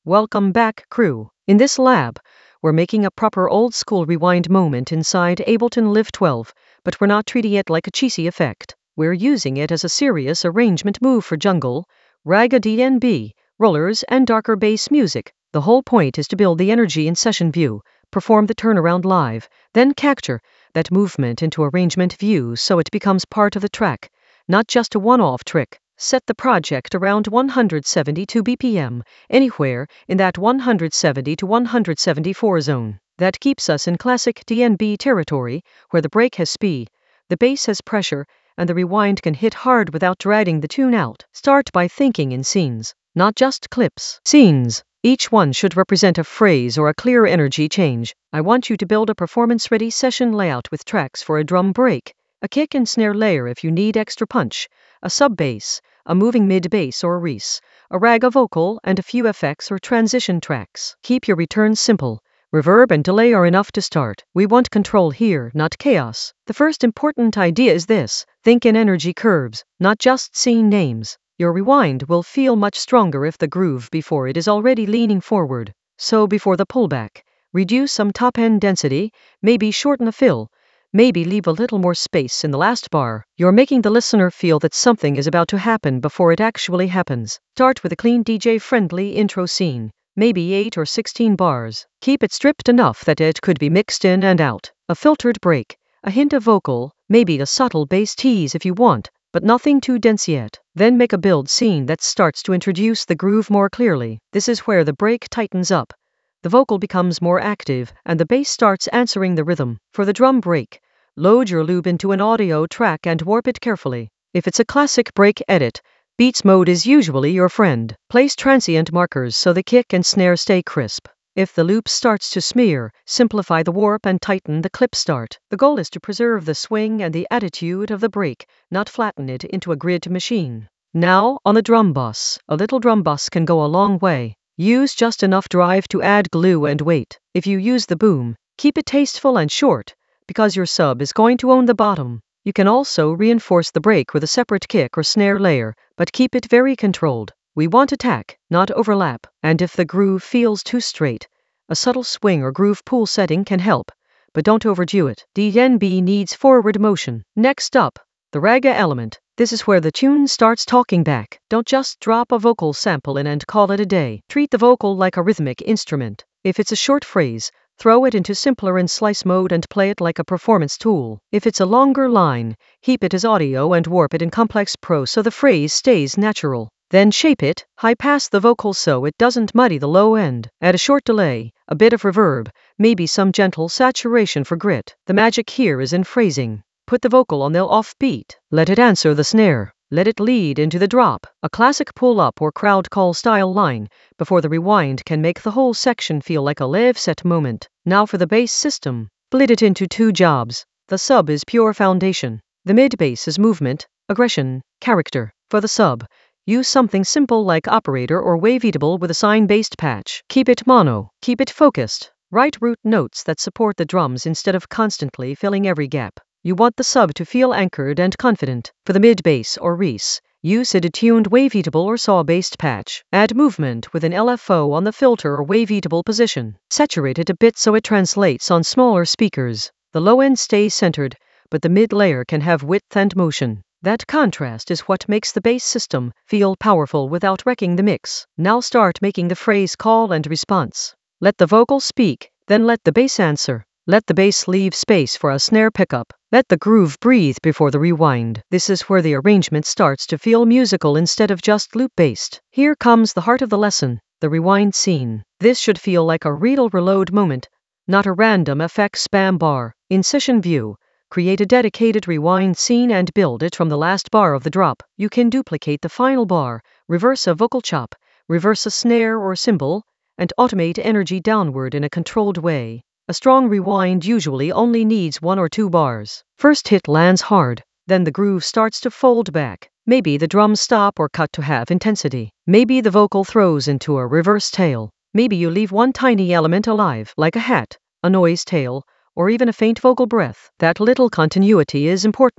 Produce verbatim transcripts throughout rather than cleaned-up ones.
Welcome back, crew. In this lab, we're making a proper old-school rewind moment inside Ableton Live twelve, but we're not treating it like a cheesy effect. We're using it as a serious arrangement move for jungle, raga D N B, rollers, and darker bass music. The whole point is to build the energy in session view, perform the turnaround live, then capture that movement into arrangement view so it becomes part of the track, not just a one-off trick. Set the project around one hundred seventy-two B P M, anywhere in that one hundred seventy to one hundred seventy-four zone. That keeps us in classic D N B territory, where the break has speed, the bass has pressure, and the rewind can hit hard without dragging the tune out. Start by thinking in scenes, not just clips. Scenes. Each one should represent a phrase or a clear energy change. I want you to build a performance-ready session layout with tracks for a drum break, a kick and snare layer if you need extra punch, a sub-bass, a moving mid-bass or reese, a raga vocal, and a few effects or transition tracks. Keep your returns simple. Reverb and delay are enough to start. We want control here, not chaos. The first important idea is this: think in energy curves, not just scene names. Your rewind will feel much stronger if the groove before it is already leaning forward. So before the pullback, reduce some top-end density, maybe shorten a fill, maybe leave a little more space in the last bar. You're making the listener feel that something is about to happen before it actually happens. Start with a clean D J-friendly intro scene, maybe eight or sixteen bars. Keep it stripped enough that it could be mixed in and out. A filtered break, a hint of vocal, maybe a subtle bass tease if you want, but nothing too dense yet. Then make a build scene that starts to introduce the groove more clearly. This is where the break tightens up, the vocal becomes more active, and the bass starts answering the rhythm. For the drum break, load your loop into an audio track and warp it carefully. If it's a classic break edit, Beats mode is usually your friend. Place transient markers so the kick and snare stay crisp. If the loop starts to smear, simplify the warp and tighten the clip start. The goal is to preserve the swing and the attitude of the break, not flatten it into a grid machine. Now, on the drum bus, a little drum bus can go a long way. Use just enough drive to add glue and weight. If you use the boom, keep it tasteful and short, because your sub is going to own the bottom. You can also reinforce the break with a separate kick or snare layer, but keep it very controlled. We want attack, not overlap, and if the groove feels too straight, a subtle swing or groove pool setting can help, but don't overdo it. D N B needs forward motion. Next up, the raga element. This is where the tune starts talking back. Don't just drop a vocal sample in and call it a day. Treat the vocal like a rhythmic instrument. If it's a short phrase, throw it into simpler and slice mode and play it like a performance tool. If it's a longer line, heap it as audio and warp it in complex pro so the phrase stays natural. Then shape it, high pass the vocal so it doesn't muddy the low end. Add a short delay, a bit of reverb, maybe some gentle saturation for grit. The magic here is in phrasing. Put the vocal on the off beat. Let it answer the snare. Let it lead into the drop, a classic pull-up or crowd call style line, before the rewind can make the whole section feel like a live set moment. Now for the bass system. Split it into two jobs. The sub is pure foundation. The mid-bass is movement, aggression, character. For the sub, use something simple like operator or waveatable with a sine-based patch. Keep it mono. Keep it focused. Write root notes that support the drums instead of constantly filling every gap. You want the sub to feel anchored and confident. For the mid-bass or reese, use a detuned waveatable or saw-based patch. Add movement with an L F O on the filter or waveatable position. Saturate it a bit so it translates on smaller speakers. The low end stays centered, but the mid layer can have width and motion. That contrast is what makes the bass system feel powerful without wrecking the mix. Now start making the phrase call and response. Let the vocal speak, then let the bass answer. Let the bass leave space for a snare pickup. Let the groove breathe before the rewind. This is where the arrangement starts to feel musical instead of just loop-based. Here comes the heart of the lesson, the rewind scene. This should feel like a real reload moment, not a random effects spam bar. In session view, create a dedicated rewind scene and build it from the last bar of the drop. You can duplicate the final bar, reverse a vocal chop, reverse a snare or cymbal, and automate energy downward in a controlled way. A strong rewind usually only needs one or two bars. First hit lands hard, then the groove starts to fold back. Maybe the drums stop or cut to half intensity. Maybe the vocal throws into a reverse tail. Maybe you leave one tiny element alive, like a hat, a noise tail, or even a faint vocal breath. That little continuity is important.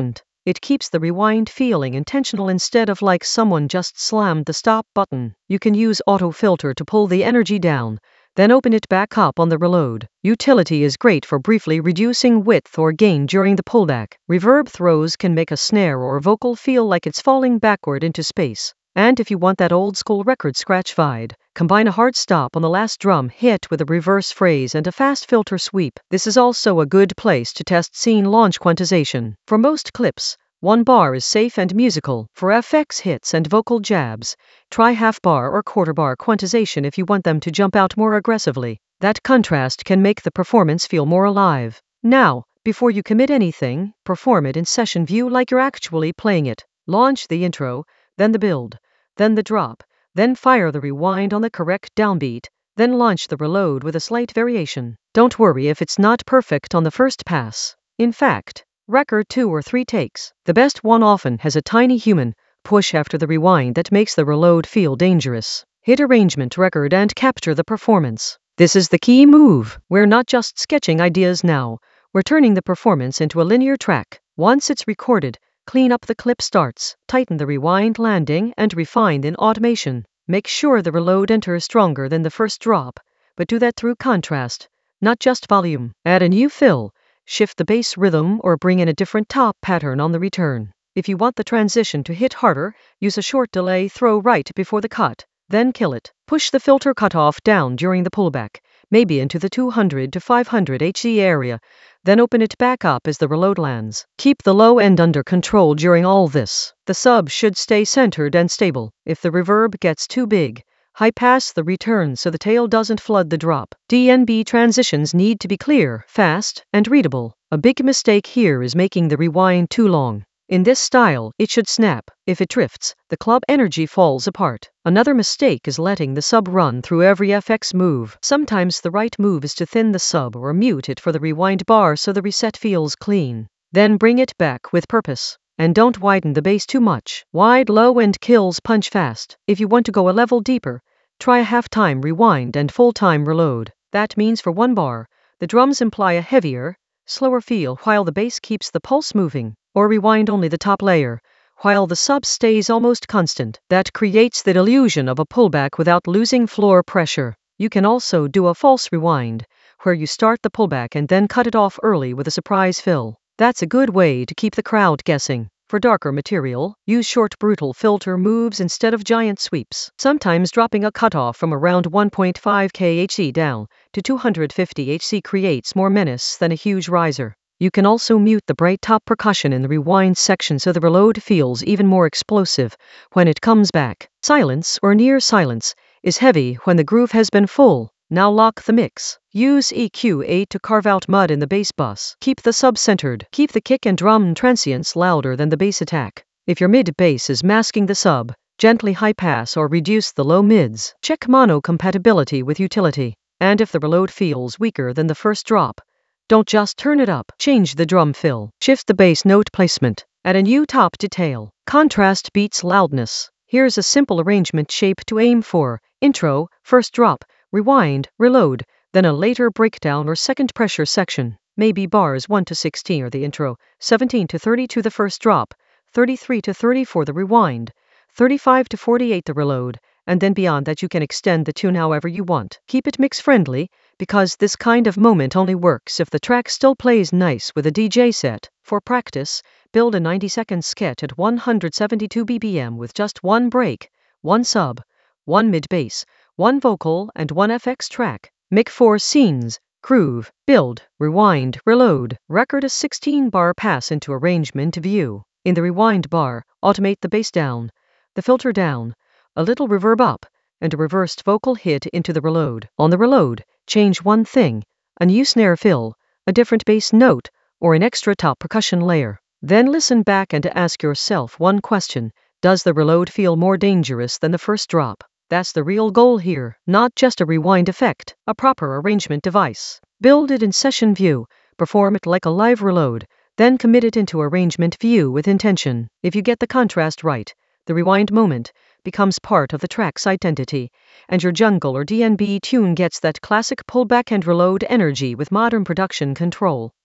It keeps the rewind feeling intentional instead of like someone just slammed the stop button. You can use auto filter to pull the energy down, then open it back up on the reload. Utility is great for briefly reducing width or gain during the pullback. Reverb throws can make a snare or vocal feel like it's falling backward into space. And if you want that old school record scratch vibe, combine a hard stop on the last drum hit with a reverse phrase and a fast filter sweep. This is also a good place to test scene launch quantization. For most clips, one bar is safe and musical. For F X hits and vocal jabs, try half bar or quarter bar quantization if you want them to jump out more aggressively. That contrast can make the performance feel more alive. Now, before you commit anything, perform it in session view like you're actually playing it. Launch the intro, then the build, then the drop, then fire the rewind on the correct downbeat, then launch the reload with a slight variation. Don't worry if it's not perfect on the first pass. In fact, record two or three takes. The best one often has a tiny human push after the rewind that makes the reload feel dangerous. Hit arrangement record and capture the performance. This is the key move. We're not just sketching ideas now, we're turning the performance into a linear track. Once it's recorded, clean up the clip starts, tighten the rewind landing, and refine in automation. Make sure the reload enters stronger than the first drop, but do that through contrast, not just volume. Add a new fill, shift the bass rhythm, or bring in a different top pattern on the return. If you want the transition to hit harder, use a short delay throw right before the cut, then kill it. Push the filter cutoff down during the pullback, maybe into the two hundred to five hundred hertz area, then open it back up as the reload lands. Keep the low end under control during all this. The sub should stay centered and stable. If the reverb gets too big, high pass the return so the tail doesn't flood the drop. D N B transitions need to be clear, fast, and readable. A big mistake here is making the rewind too long. In this style, it should snap. If it drifts, the club energy falls apart. Another mistake is letting the sub run through every F X move. Sometimes the right move is to thin the sub or mute it for the rewind bar so the reset feels clean. Then bring it back with purpose. And don't widen the bass too much. Wide low end kills punch fast. If you want to go a level deeper, try a half-time rewind and full-time reload. That means for one bar, the drums imply a heavier, slower feel while the bass keeps the pulse moving. Or rewind only the top layer, while the sub stays almost constant. That creates the illusion of a pullback without losing floor pressure. You can also do a false rewind, where you start the pullback and then cut it off early with a surprise fill. That's a good way to keep the crowd guessing. For darker material, use short brutal filter moves instead of giant sweeps. Sometimes dropping a cutoff from around one point five kilohertz down to two hundred fifty hertz creates more menace than a huge riser. You can also mute the bright top percussion in the rewind section so the reload feels even more explosive when it comes back. Silence, or near silence, is heavy when the groove has been full. Now lock the mix. Use E Q eight to carve out mud in the bass bus. Keep the sub centered. Keep the kick and drum transients louder than the bass attack. If your mid bass is masking the sub, gently high pass or reduce the low mids. Check mono compatibility with utility. And if the reload feels weaker than the first drop, don't just turn it up. Change the drum fill. Shift the bass note placement. Add a new top detail. Contrast beats loudness. Here's a simple arrangement shape to aim for. Intro, first drop, rewind, reload, then a later breakdown or second pressure section. Maybe bars one to sixteen or the intro, seventeen to thirty-two the first drop, thirty-three to thirty-four the rewind, thirty-five to forty-eight the reload, and then beyond that you can extend the tune however you want. Keep it mix friendly, because this kind of moment only works if the track still plays nice with a D J set. For practice, build a ninety second sketch at one hundred seventy-two B P M with just one break, one sub, one mid bass, one vocal, and one F X track. Make four scenes: groove, build, rewind, reload. Record a sixteen bar pass into arrangement view. In the rewind bar, automate the bass down, the filter down, a little reverb up, and a reversed vocal hit into the reload. On the reload, change one thing: a new snare fill, a different bass note, or an extra top percussion layer. Then listen back and ask yourself one question: does the reload feel more dangerous than the first drop? That's the real goal here, not just a rewind effect, a proper arrangement device. Build it in session view, perform it like a live reload, then commit it into arrangement view with intention. If you get the contrast right, the rewind moment becomes part of the track's identity, and your jungle or D N B tune gets that classic pullback and reload energy with modern production control.